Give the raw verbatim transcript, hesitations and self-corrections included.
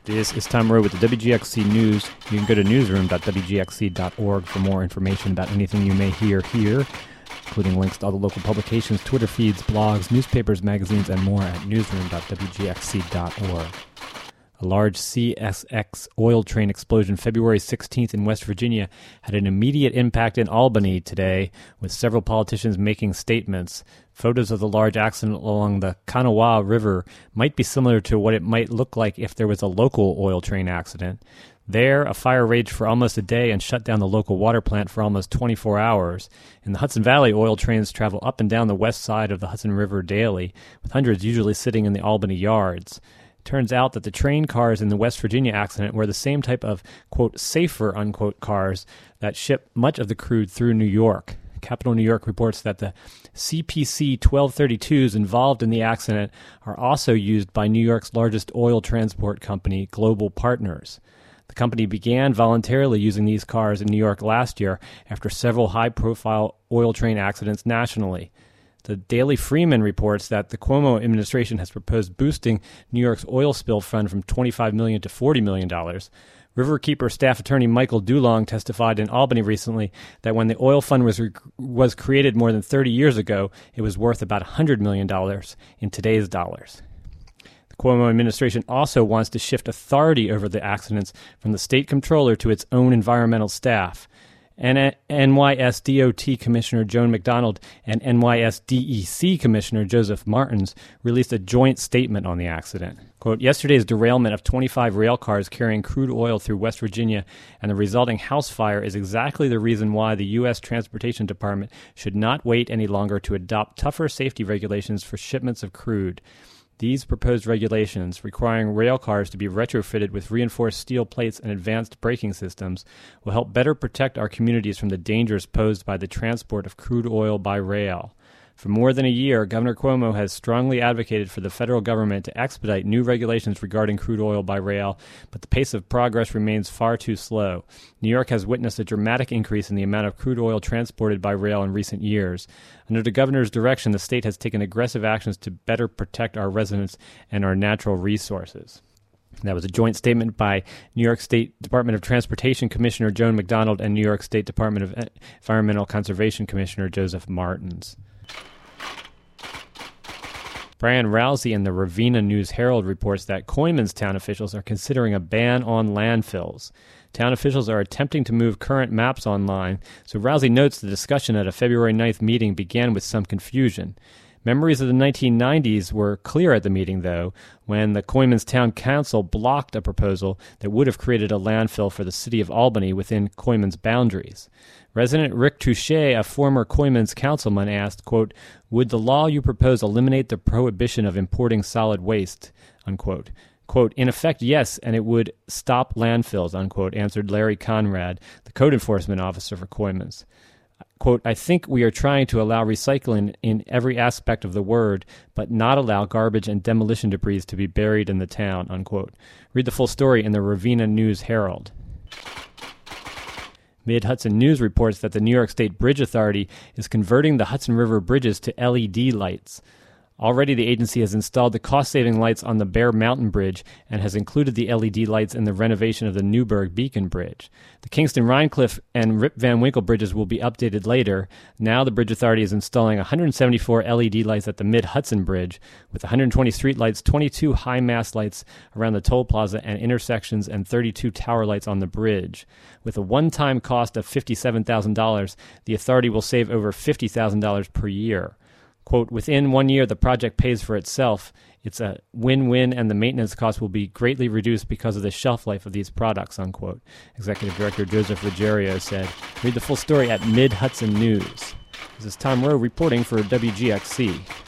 This is Tom Rowe with the W G X C News. You can go to newsroom dot w g x c dot org for more information about anything you may hear here, including links to all the local publications, Twitter feeds, blogs, newspapers, magazines, and more at newsroom dot w g x c dot org. A large C S X oil train explosion February sixteenth in West Virginia had an immediate impact in Albany today, with several politicians making statements. Photos of the large accident along the Kanawha River might be similar to what it might look like if there was a local oil train accident. There, a fire raged for almost a day and shut down the local water plant for almost twenty-four hours. In the Hudson Valley, oil trains travel up and down the west side of the Hudson River daily, with hundreds usually sitting in the Albany yards. Turns out that the train cars in the West Virginia accident were the same type of, quote, safer, unquote, cars that ship much of the crude through New York. Capital New York reports that the C P C twelve thirty-twos involved in the accident are also used by New York's largest oil transport company, Global Partners. The company began voluntarily using these cars in New York last year after several high-profile oil train accidents nationally. The Daily Freeman reports that the Cuomo administration has proposed boosting New York's oil spill fund from twenty-five million dollars to forty million dollars. Riverkeeper staff attorney Michael Dulong testified in Albany recently that when the oil fund was rec- was created more than thirty years ago, it was worth about one hundred million dollars in today's dollars. The Cuomo administration also wants to shift authority over the accidents from the state comptroller to its own environmental staff. And N Y S D O T Commissioner Joan McDonald and N Y S D E C Commissioner Joseph Martins released a joint statement on the accident. Quote, yesterday's derailment of twenty-five rail cars carrying crude oil through West Virginia and the resulting house fire is exactly the reason why the U S Transportation Department should not wait any longer to adopt tougher safety regulations for shipments of crude. These proposed regulations, requiring rail cars to be retrofitted with reinforced steel plates and advanced braking systems, will help better protect our communities from the dangers posed by the transport of crude oil by rail. For more than a year, Governor Cuomo has strongly advocated for the federal government to expedite new regulations regarding crude oil by rail, but the pace of progress remains far too slow. New York has witnessed a dramatic increase in the amount of crude oil transported by rail in recent years. Under the governor's direction, the state has taken aggressive actions to better protect our residents and our natural resources. That was a joint statement by New York State Department of Transportation Commissioner Joan McDonald and New York State Department of Environmental Conservation Commissioner Joseph Martins. Brian Rousey in the Ravenna News-Herald reports that Coyman's town officials are considering a ban on landfills. Town officials are attempting to move current maps online, so Rousey notes the discussion at a February ninth meeting began with some confusion. Memories of the nineteen nineties were clear at the meeting, though, when the Coyman's Town Council blocked a proposal that would have created a landfill for the city of Albany within Coyman's boundaries. Resident Rick Touche, a former Coyman's councilman, asked, quote, would the law you propose eliminate the prohibition of importing solid waste, unquote. Quote, in effect, yes, and it would stop landfills, unquote, answered Larry Conrad, the code enforcement officer for Coyman's. Quote, I think we are trying to allow recycling in every aspect of the word, but not allow garbage and demolition debris to be buried in the town, unquote. Read the full story in the Ravenna News-Herald. Mid-Hudson News reports that the New York State Bridge Authority is converting the Hudson River bridges to L E D lights. Already, the agency has installed the cost-saving lights on the Bear Mountain Bridge and has included the L E D lights in the renovation of the Newburgh Beacon Bridge. The Kingston-Rhinecliff and Rip Van Winkle bridges will be updated later. Now the Bridge Authority is installing one hundred seventy-four L E D lights at the Mid-Hudson Bridge, with one hundred twenty street lights, twenty-two high-mast lights around the toll plaza and intersections, and thirty-two tower lights on the bridge. With a one-time cost of fifty-seven thousand dollars, the authority will save over fifty thousand dollars per year. Quote, within one year, the project pays for itself. It's a win-win, and the maintenance costs will be greatly reduced because of the shelf life of these products, unquote. Executive Director Joseph Ruggiero said. Read the full story at Mid-Hudson News. This is Tom Rowe reporting for W G X C.